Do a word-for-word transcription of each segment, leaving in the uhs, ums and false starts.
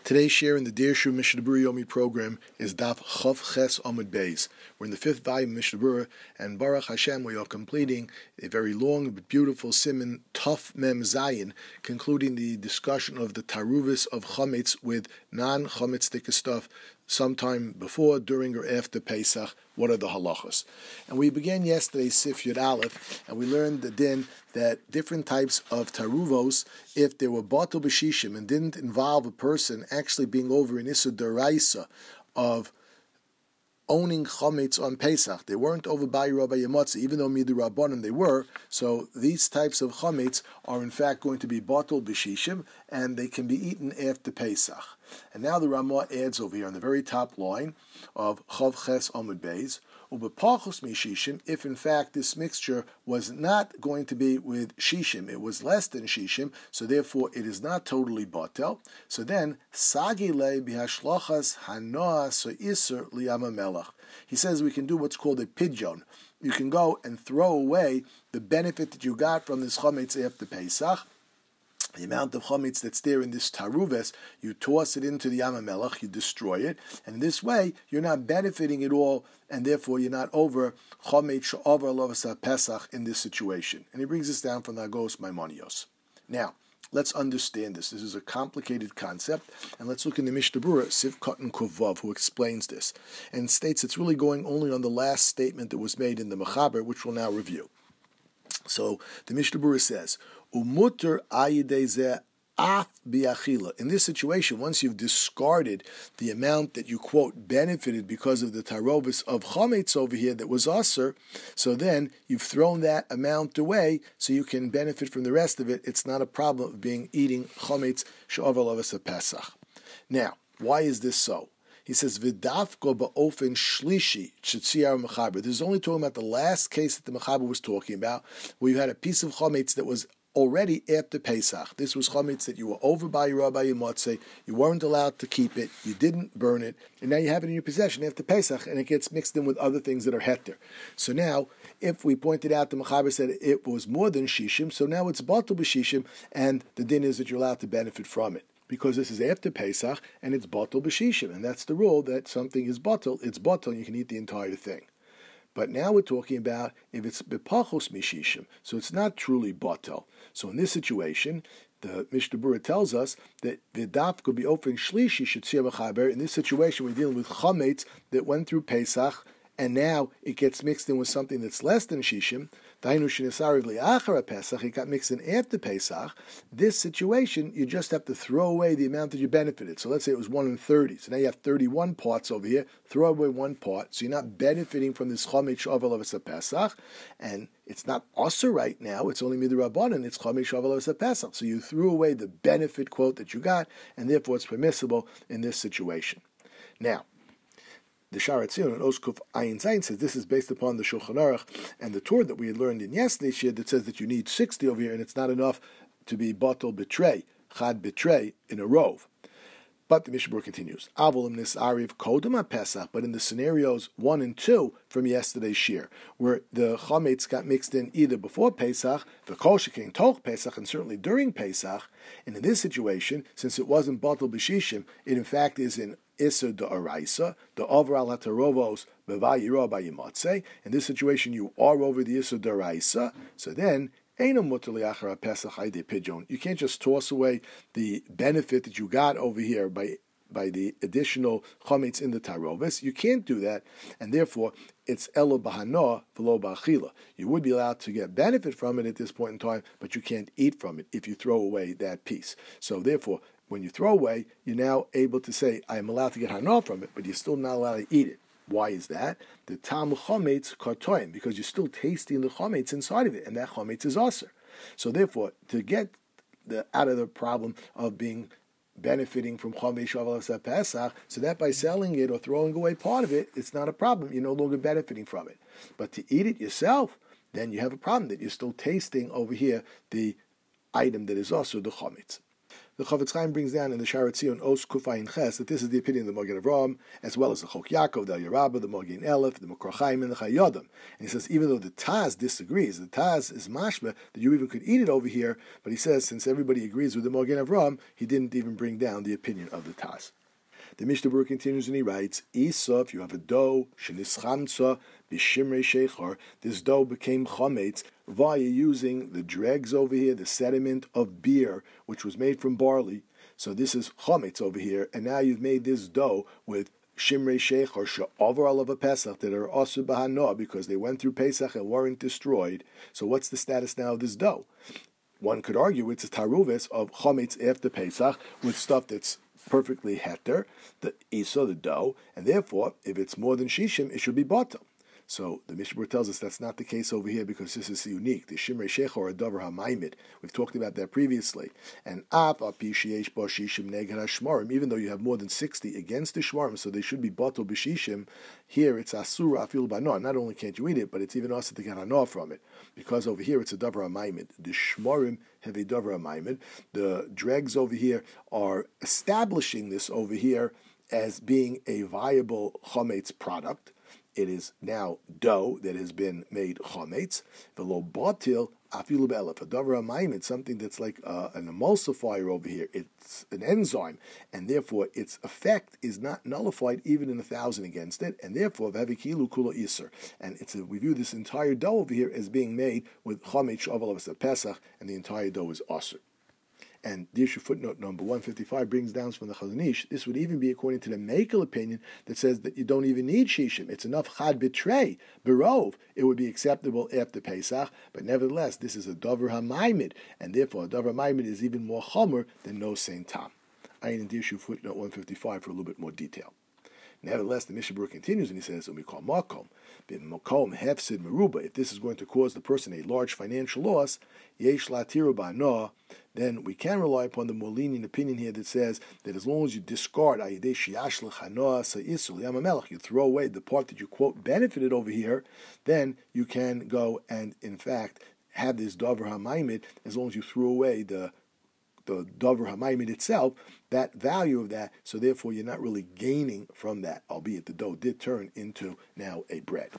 Today's share in the Dear Shu Mishnah Berurah Yomi program is Daf Chav Ches Amud Beis. We're in the fifth volume of Mishnah Berurah, and Baruch Hashem, we are completing a very long but beautiful Siman Tuf Mem Zayin, concluding the discussion of the Taruvis of Chametz with non-Chametz stuff sometime before, during, or after Pesach. What are the halachos? And we began yesterday Sif Yud Aleph, and we learned the din that different types of taruvos, if they were batel b'shishim and didn't involve a person actually being over an Issur D'Oraisa of owning chametz on Pesach, they weren't over Bayiro Bayimotze, even though Midu Rabbanan they were. So these types of chametz are in fact going to be batel b'shishim, and they can be eaten after Pesach. And now the Ramah adds over here on the very top line of Chav Ches Amud Beis, Ubepachos mishishim, if in fact this mixture was not going to be with shishim, it was less than shishim, so therefore it is not totally batel. So then, Sagi le bihashlachas hanoah so iser liyama melach. He says we can do what's called a pidyon. You can go and throw away the benefit that you got from this chametz after Pesach. The amount of chametz that's there in this taruves, you toss it into the Yam HaMelech, you destroy it, and in this way, you're not benefiting it all, and therefore you're not over chametz she'over lovasa Pesach in this situation. And he brings this down from the Agos Maimonios. Now, let's understand this. This is a complicated concept, and let's look in the Mishnah Berurah, Siv Katan Kuvav, who explains this, and states it's really going only on the last statement that was made in the Mechaber, which we'll now review. So, the Mishnah Berurah says, Umuter ayidezeh af biachila. In this situation, once you've discarded the amount that you, quote, benefited because of the tarovis of chametz over here that was aser, so then you've thrown that amount away so you can benefit from the rest of it. It's not a problem of being eating chametz she'over lovasa Pesach. Now, why is this so? He says, "V'dafko ba'ofen shlishi shetziyar mechaber." This is only talking about the last case that the mechaber was talking about, where you had a piece of chametz that was already after Pesach. This was chametz that you were over by your Rabbi Yimotze, you weren't allowed to keep it, you didn't burn it, and now you have it in your possession after Pesach, and it gets mixed in with other things that are heter. So now, if we pointed out, the Mechaber said it was more than shishim, so now it's batel b'shishim, and the din is that you're allowed to benefit from it, because this is after Pesach, and it's batel b'shishim, and that's the rule, that something is batel, it's batel, and you can eat the entire thing. But now we're talking about if it's bepachos mishishim, so it's not truly batel. So in this situation, the Mishnah Berurah tells us that v'daf could be ofen shlishi shetziyah b'chaber. In this situation, we're dealing with chametz that went through Pesach, and now it gets mixed in with something that's less than shishim. Dainu shenisariv li'achar Pesach, it got mixed in after Pesach. This situation, you just have to throw away the amount that you benefited. So let's say it was one in thirty. So now you have thirty-one parts over here. Throw away one part. So you're not benefiting from this chametz she'over lovasa Pesach, and it's not aser right now. It's only Midu Rabbanan. It's chametz she'over lovasa Pesach. So you threw away the benefit quote that you got, and therefore it's permissible in this situation. Now, the Sha'ar HaTziyun and Oskuf Ayin Zayin says this is based upon the Shulchan Aruch and the Torah that we had learned in yesterday's year that says that you need sixty over here, and it's not enough to be batel betray, chad betray in a rove. But the Mishnah Berurah continues, Avolim nisariv kodem Pesach, but in the scenarios one and two from yesterday's shir, where the chametz got mixed in either before Pesach, the kol shekein toch Pesach, and certainly during Pesach, and in this situation, since it wasn't batel b'shishim, it in fact is in Issur D'Oraisa, the overall hatarovos b'vayiro b'yimotze. In this situation, you are over the Issur D'Oraisa, so then you can't just toss away the benefit that you got over here by by the additional chametz in the tarovis. You can't do that, and therefore it's elo bahanoah v'lo ba'achila. You would be allowed to get benefit from it at this point in time, but you can't eat from it if you throw away that piece. So therefore, when you throw away, you're now able to say, I am allowed to get hanoah from it, but you're still not allowed to eat it. Why is that? The tam chometz kartoim, because you're still tasting the chometz inside of it, and that chometz is aser. So therefore, to get the out of the problem of being benefiting from chometz she'over Pesach, so that by selling it or throwing away part of it, it's not a problem. You're no longer benefiting from it. But to eat it yourself, then you have a problem that you're still tasting over here the item that is also the chometz. The Chofetz Chaim brings down in the Sharat Zion Os Kufayin Ches that this is the opinion of the Magen Avraham, as well as the Chok Yaakov, the Yarabah, the Magen Elef, the Makor Chaim, and the Chayyim. And he says even though the Taz disagrees, the Taz is mashma that you even could eat it over here, but he says since everybody agrees with the Magen Avraham, he didn't even bring down the opinion of the Taz. The Mishnah Berurah continues and he writes, Isa, if you have a dough, shenischamtza, b'shimrei shechar, this dough became chametz via using the dregs over here, the sediment of beer, which was made from barley. So this is chametz over here, and now you've made this dough with shimrei shechar, she'over alav Pesach, that are asu b'hanoah, because they went through Pesach and weren't destroyed. So what's the status now of this dough? One could argue it's a taruvis of chametz after Pesach with stuff that's perfectly heter, the isa, the dough, and therefore, if it's more than shishim, it should be bottom. So the Mishnah tells us that's not the case over here because this is unique. The shimrei shechar or davar hamaimid. We've talked about that previously. And ap api sheyesh bo shishim neged hashmarim. Even though you have more than sixty against the shmarim, so they should be bottle b'shishim. Here it's asura afil b'anoah. Not only can't you eat it, but it's even also to get hanoah from it because over here it's a davar hamaimid. The shmarim have a davar hamaimid. The dregs over here are establishing this over here as being a viable chametz product. It is now dough that has been made chametz. The lo batil afilu be'elef. A davar hamaimid, something that's like uh, an emulsifier over here. It's an enzyme, and therefore its effect is not nullified even in a thousand against it, and therefore v'havikilu kula iser. And it's a, we view this entire dough over here as being made with chametz shavel of Pesach, and the entire dough is aser. And the issue footnote number one fifty-five brings down from the Chazon Ish, this would even be according to the Mekel opinion that says that you don't even need shishim. It's enough chad bitrei, berov. It would be acceptable after Pesach, but nevertheless, this is a davar hamaimid, and therefore a davar hamaimid is even more chomer than no saint tam. I in the issue footnote one fifty-five for a little bit more detail. Nevertheless, the Mishnah Berurah continues and he says, "Umikol makom, b'makom hefsid meruba." If this is going to cause the person a large financial loss, yesh latiru ba'anoah, then we can rely upon the more lenient opinion here that says that as long as you discard ayidei shiyash l'chanoah sa'isul yamamelech, you throw away the part that you quote benefited over here, then you can go and in fact have this davar hamaimid as long as you threw away the the davar hamaimid itself, that value of that, so therefore you're not really gaining from that, albeit the dough did turn into now a bread.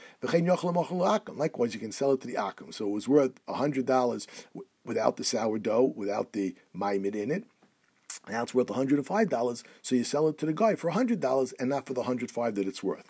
Likewise, you can sell it to the akum. So it was worth one hundred dollars without the sourdough, without the maimid in it. Now it's worth one hundred five dollars, so you sell it to the guy for one hundred dollars and not for the one hundred five dollars that it's worth.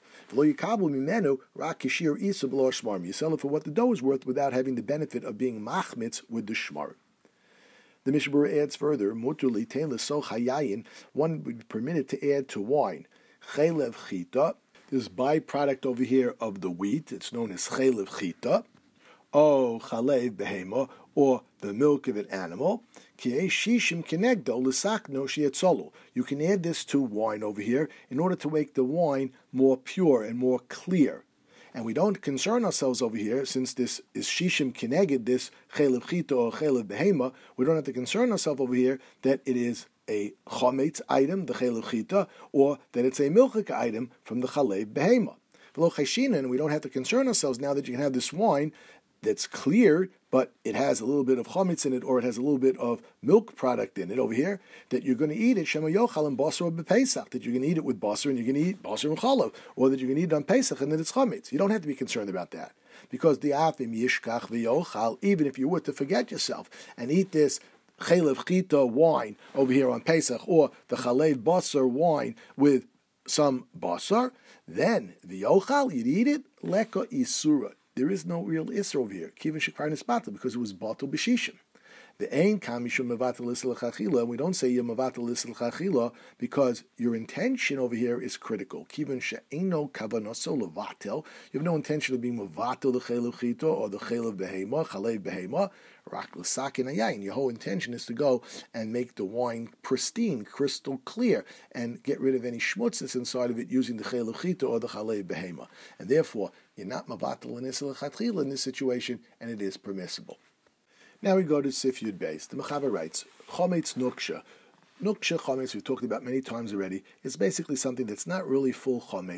You sell it for what the dough is worth without having the benefit of being machmitz with the shmar. The Mishnah Berurah adds further, Mutuli teila so chayayin, one would be permitted to add to wine, chelev chita, this byproduct over here of the wheat, it's known as chelev chita, or chalev behema, or the milk of an animal, ki shishim kenegdo l'sakno sheyetzolu. You can add this to wine over here in order to make the wine more pure and more clear. And we don't concern ourselves over here, since this is shishim kineged, this chelev chita or chelev behema, we don't have to concern ourselves over here that it is a chametz item, the chelev chita, or that it's a milchik item from the chalev behema. And we don't have to concern ourselves now that you can have this wine that's clear, but it has a little bit of chametz in it, or it has a little bit of milk product in it over here, that you're going to eat it, shema yochal and basar b'pesach, that you're going to eat it with basar, and you're going to eat basar and chalav, or that you're going to eat it on Pesach, and that it's chametz. You don't have to be concerned about that. Because the afim yishkach v'yochal, even if you were to forget yourself and eat this chelev chita wine over here on Pesach, or the chalev basar wine with some basar, then v'yochal, you'd eat it, leka isura. There is no real isra over here, kivin shekvar nisbata, because it was batel b'shishim. The ain kamishum mevatel isel chachila. We don't say you're mevatel isel chachila because your intention over here is critical. Kivin she'eino kavanoso levatel. You have no intention of being mevatel the chelev chita or the chelev behema, chalev behema. Rak l'sakin hayayin. Your whole intention is to go and make the wine pristine, crystal clear, and get rid of any schmutz that's inside of it using the chelev chita or the chalev behema. And therefore, you're not mevatel and isel chachila in this situation, and it is permissible. Now we go to Sif Yud Beis. The Mechaber writes, Chometz Nuksha. Nuksha Chometz, we've talked about many times already, is basically something that's not really full Chometz,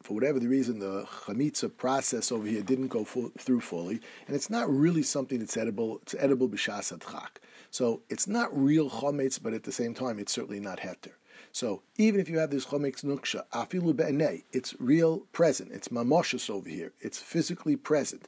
for whatever the reason, the chametza process over here didn't go full, through fully, and it's not really something that's edible. It's edible b'shas adchak. So it's not real chometz, but at the same time, it's certainly not heter. So even if you have this chometz nuksha, afilu be'enei, it's real present. It's mamoshus over here. It's physically present.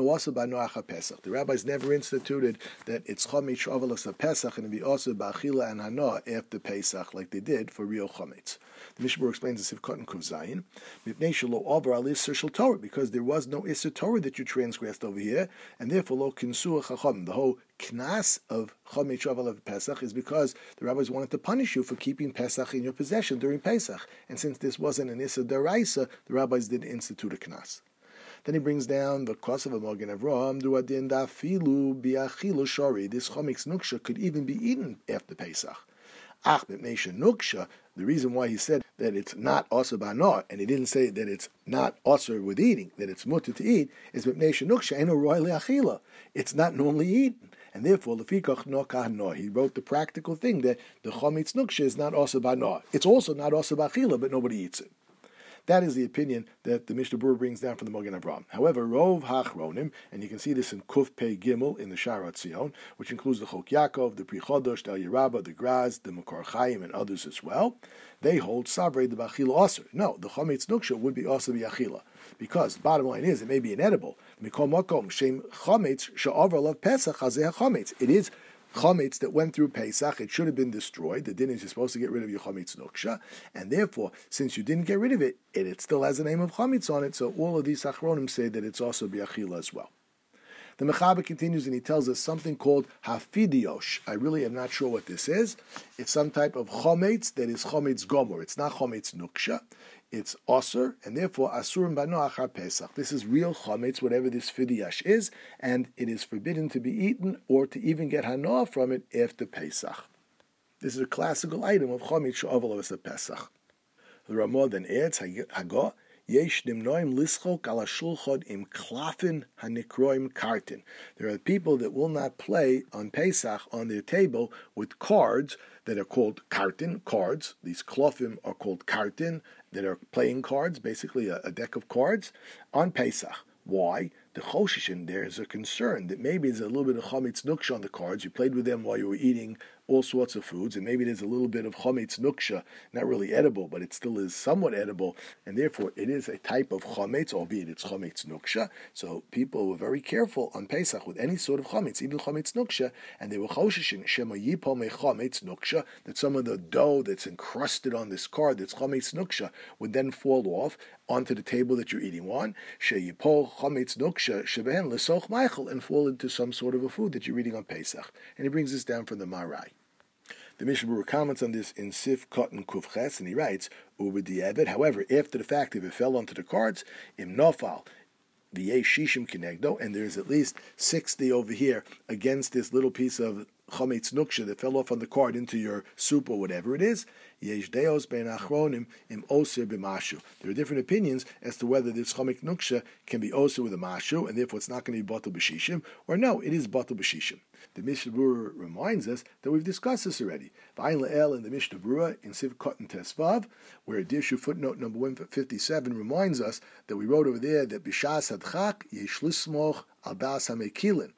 The rabbis never instituted that it's chometz shovelas of Pesach and be also ba'achila and hana after Pesach like they did for real chometz. The Mishnah explains this Sivkot and Kuv Zayin, mipnei shelo over al iser shel Torah, because there was no iser Torah that you transgressed over here, and therefore lo kinsuah chacham. The whole knas of chometz shovel of Pesach is because the rabbis wanted to punish you for keeping Pesach in your possession during Pesach, and since this wasn't an iser deraisa, the rabbis didn't institute a knas. Then he brings down the cost of a Magen Avraham, duadin dafilu biachilu shori. This chometz nuksha could even be eaten after Pesach. Ach b'mneisha nuksha. The reason why he said that it's not aser b'hanah, and he didn't say that it's not aser with eating, that it's mutter to eat, is b'mneisha nuksha eno roy le'achila. It's not normally eaten, and therefore lefikach nokah no. He wrote the practical thing that the chometz nuksha is not aser b'hanah. It's also not aser b'achila, but nobody eats it. That is the opinion that the Mishnah Berurah brings down from the Magen Avraham. However, Rov Hachronim, and you can see this in Kuf Pei Gimel in the Sharat Zion, which includes the Chok Yaakov, the Pri Chodosh, the El Yerabah, the Graz, the Makor Chaim, and others as well. They hold Savrei the Bachila Aser. No, the Chometz Nuksha would be Aser B'Achila, because bottom line is it may be inedible. Mikol Makom Shem Chometz She'avar Lav Pesach Hazeh Chometz. It is chometz that went through Pesach. It should have been destroyed. The din is you're supposed to get rid of your chometz nuksha, and therefore, since you didn't get rid of it, it, it still has the name of chometz on it. So all of these achronim say that it's also biachila as well. The Mechaber continues and he tells us something called hafidiosh. I really am not sure what this is. It's some type of chometz that is chometz gomor. It's not chometz nuksha. It's osur, and therefore asurim bano achar Pesach. This is real chometz, whatever this fidiyash is, and it is forbidden to be eaten or to even get hana from it after Pesach. This is a classical item of chometz she'ovel of Pesach. The Ramah then adds, Hagah, Yesh nimnoim lischok ala shulchot im klafin hanikroim kartin. There are people that will not play on Pesach on their table with cards that are called kartin, cards. These klofim are called kartin, that are playing cards, basically a, a deck of cards, on Pesach. Why? The choshishin, there is a concern that maybe there's a little bit of chometz nuksha on the cards. You played with them while you were eating all sorts of foods, and maybe there's a little bit of chometz nuksha, not really edible, but it still is somewhat edible, and therefore it is a type of chometz, albeit it's chometz nuksha. So people were very careful on Pesach with any sort of chometz, even chometz nuksha, and they were choshishin shema yipol me chometz nuksha, that some of the dough that's encrusted on this card, that's chometz nuksha, would then fall off onto the table that you're eating on, sheyipol chometz nuksha sheben lesoch meichel, and fall into some sort of a food that you're eating on Pesach. And he brings this down from the Marai. The Mishnah Berurah comments on this in Sif Cotton Kuf Ches, and he writes, Ubedi'evet, however, after the fact, if it fell onto the cards, im nofal, v'yei shishim kinegdo, and there's at least sixty over here against this little piece of chometz nuksha that fell off on the card into your soup or whatever it is, yesh deos ben achronim im oser b'mashu. There are different opinions as to whether this chometz nuksha can be oser with a mashu, and therefore it's not going to be batel b'shishim, or no, it is batel b'shishim. The Mishnah Berurah reminds us that we've discussed this already. V'ayin le'el in the Mishnah Berurah in Siv Cotton Tesvav, where Dirshu footnote number one fifty-seven reminds us that we wrote over there that b'shas hadchak yesh lismoch al das hamekilin.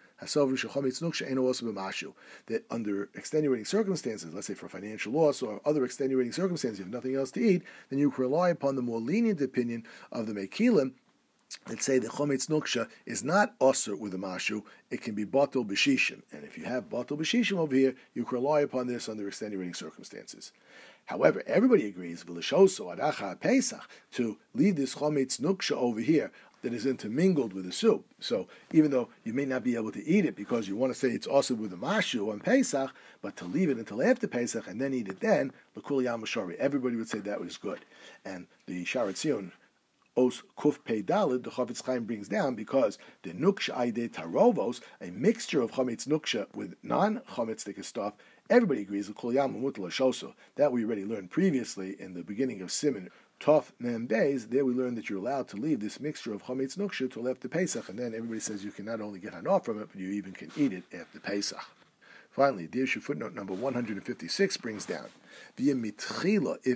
That under extenuating circumstances, let's say for financial loss or other extenuating circumstances, you have nothing else to eat, then you can rely upon the more lenient opinion of the Mekilim that say the chometz nuksha is not osur with a mashu, it can be batel b'shishim. And if you have batel b'shishim over here, you can rely upon this under extenuating circumstances. However, everybody agrees, v'lishoso adacha pesach, to leave this chometz nuksha over here that is intermingled with the soup. So even though you may not be able to eat it because you want to say it's also with the mashu on Pesach, but to leave it until after Pesach and then eat it then, l'kul yam shari, everybody would say that was good. And the Sharat Zion Os Kuf Pei Dalid, the Chafetz Chaim brings down, because the nuksha aide tarovos, a mixture of chometz nuksha with non-chometzik stuff, everybody agrees with kol yam mutal shoso. That we already learned previously in the beginning of Siman Tov Mem Beis. There we learned that you're allowed to leave this mixture of chometz nuksha till after Pesach, and then everybody says you can not only get hana from it, but you even can eat it after Pesach. Finally, Dirshu footnote number one hundred fifty-six brings down, via mitchila, if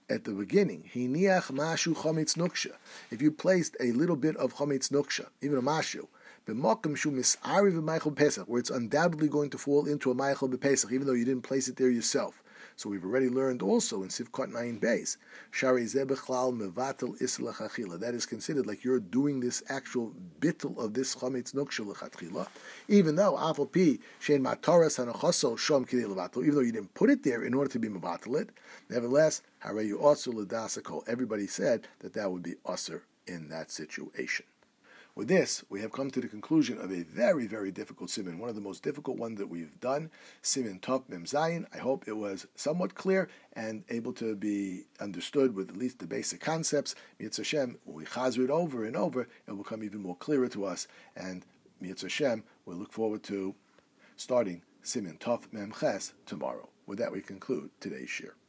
at the beginning, hiniach mashu chametz nuksha, if you placed a little bit of chametz nuksha, even a mashu, b'makom shu mis'ari v'meichel pesach, where it's undoubtedly going to fall into a meichel b'pesach, even though you didn't place it there yourself. So we've already learned also in Sivkot Nayin Beis, Shari Zebechlal Mevatel Isla Chachila. That is considered like you're doing this actual bittul of this Chametz Nuksha L'Chatchila, even though Afal Pi Shein Mataras Hanachoso Shom Kidei Levatel, even though you didn't put it there in order to be Mevatel it, nevertheless, Hareyu Osur L'Dasakol. Everybody said that that would be Osur in that situation. With this, we have come to the conclusion of a very, very difficult siman, one of the most difficult ones that we've done, siman Tov Mem Zayin. I hope it was somewhat clear and able to be understood with at least the basic concepts. Mi'etz Hashem, when we chazr it over and over, it will become even more clearer to us. And Mi'etz Hashem, we'll look forward to starting siman Tov Mem Ches tomorrow. With that, we conclude today's shir.